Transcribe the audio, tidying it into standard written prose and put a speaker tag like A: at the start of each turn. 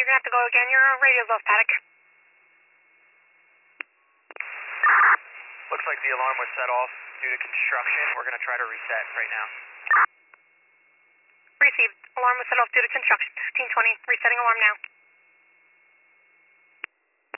A: you're going to have to go again. Your radio's off, Paddock.
B: Looks like the alarm was set off due to construction. We're going to try to reset right now.
A: Received. Alarm was set off due to construction. 1520. Resetting alarm now.